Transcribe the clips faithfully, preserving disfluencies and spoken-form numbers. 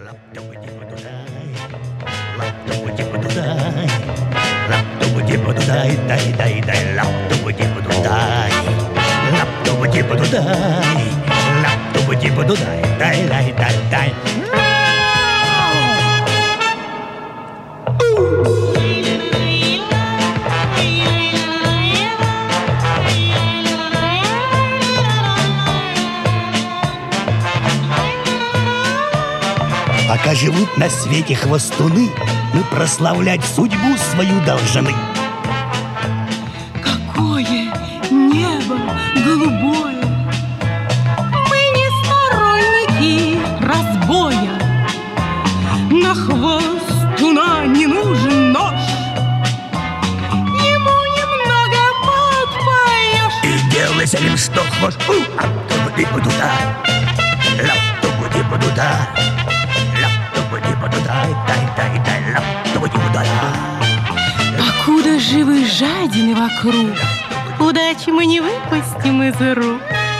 Пока живут на свете хвостуны, мы прославлять судьбу свою должны. Какое небо голубое! Мы не сторонники разбоя. На хвостуна не нужен нож, ему немного подпоешь. И делай с ним что хочешь. Лап-ту-бу-ди-бу-ду-да, лап-ту-бу-ди-бу-ду-да, лап-ту-бу-ди-бу-дай-дай-дай, лап-ту-бу-ди-бу-да. Покуда живы жадины вокруг, удачи мы не выпустим из рук.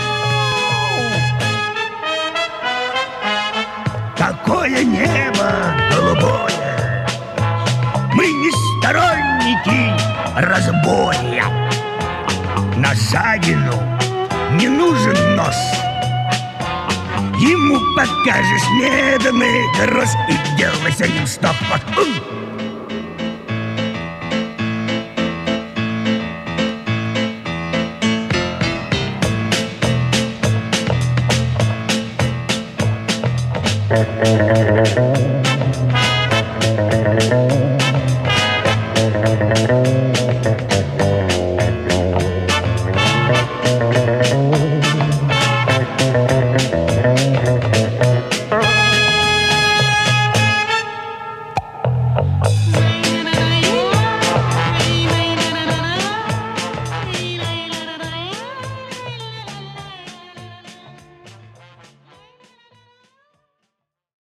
Какое небо голубое! Мы не сторонники разбоя. На жадину не нужен нож, ему покажешь медный грош. И делай с ним что хочешь.